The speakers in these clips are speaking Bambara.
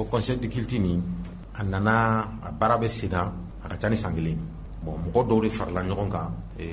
conseil de culture ni a nana a baara bɛ sen na a ka ca ni san kelen. Bon mɔgɔ dɔw de farala ɲɔgɔn kan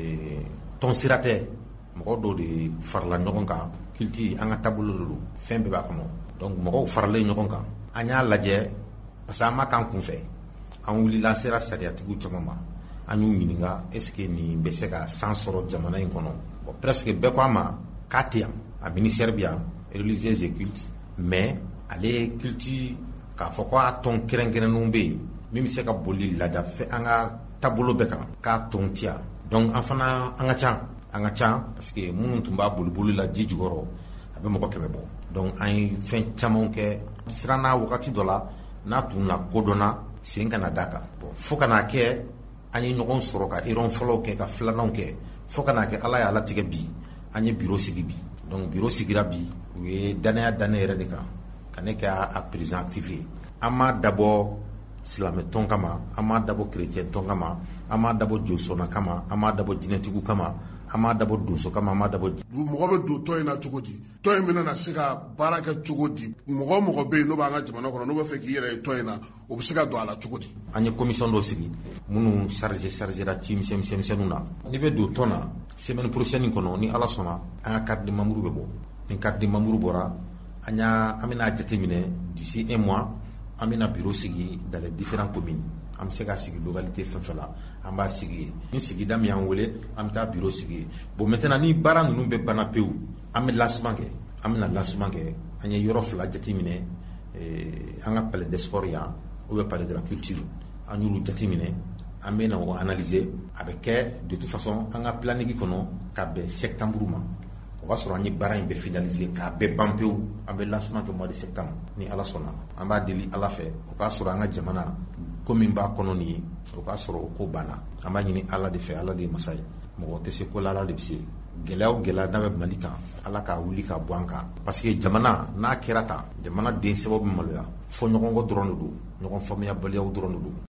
tɔn sira tɛ, mɔgɔ dɔw de farala ɲɔgɔn kan. Culture an ka taabolo de don, fɛn bɛɛ b'a kɔnɔ. Donc mɔgɔw faralen ɲɔgɔn kan, an y'a lajɛ parce que an ma k'an kun fɛ, an wulila an sera sariyatigiw caman ma, an y'u ɲininka est-ce que nin bɛ se ka san sɔrɔ jamana in kɔnɔ. Bon presque bɛɛ ko an ma k'a tɛ yan, a ministère bɛ yan, religieux et culte, mais ale culture k'a fɔ ko a tɔn kɛrɛnkɛrɛnnenw bɛ yen min bɛ se ka boli laada fɛ an ka taabolo bɛɛ kan k'a tɔn tɛ yan. Donc an fana an ka ca parce que minnu tun b'a boli la ji jukɔrɔ a bɛ mɔgɔ 100 bɔ. Donc an ye fɛn camanw kɛ siranna wagati dɔ la n'a tun na kodɔnna sen kana d'a kan. Bon fo ka n'a kɛ an ye ɲɔgɔn sɔrɔ ka réunion fɔlɔw kɛ ka filananw kɛ fo ka n'a kɛ Ala y'a latigɛ bi an ye bureau sigi bi. Donc bureau sigira bi u ye danaya da ne yɛrɛ de kan ka ne kɛ a président actif ye. An ma dabɔ silamɛ tɔn kama, an ma dabɔ chrétien tɔn kama, an ma dabɔ josɔnna kama, an ma dabɔ jinɛtigiw kama, an ma dabɔ donso kama, an ma dabɔ. Mɔgɔ bɛ don tɔn in na cogo di? Tɔn in bɛna na se ka baara kɛ cogo di? Mɔgɔ bɛ yen n'o b'an ka jamana kɔnɔ n'o bɛ fɛ k'i yɛrɛ ye tɔn in na o bɛ se ka don a la cogo di? An ye commission dɔ sigi minnu chargera ci misɛnninw na. N'i bɛ don tɔn na semaine prochaine kɔnɔ ni Ala sɔnna an ka carte de membre bɛ bɔ. Ni carte de membre bɔra an bɛna jateminɛ d'ici 1 mois an bɛna bureau sigi dans les différentes communes. An bɛ se ka sigi localité fɛn fɛn la an b'a sigi yen. Ni sigida min y'an wele an bɛ taa bureau sigi yen. Bon maintenant ni baara ninnu bɛ banna pewu an bɛ lancement kɛ. An bɛna lancement kɛ an ye yɔrɔ 2 jateminɛ an ka palais des sports yan ou bien palais de la culture an y'olu jateminɛ an bɛna o analyser a bɛ kɛ de toute façon an ka planning kɔnɔ ka bɛn septembre ma. O b'a sɔrɔ an ye baara in bɛɛ finaliser k'a bɛɛ ban pewu an bɛ lancement kɛ mois de septembre ni Ala sɔnna. An b'a deli Ala fɛ o k'a sɔrɔ an ka jamana ko min b'a kɔnɔ nin ye o k'a sɔrɔ o ko banna. An b'a ɲini Ala de fɛ, Ala de ye masa ye, mɔgɔ tɛ se ko la, Ala de bɛ se. Gɛlɛya o gɛlɛya n'a bɛ Mali kan Ala k'a wuli ka bɔ an kan parce que jamana n'a kɛra tan jamana den sababu bɛ maloya fɔ ɲɔgɔn kɔ dɔrɔn de don, ɲɔgɔn faamuyabaliyaw dɔrɔn de don.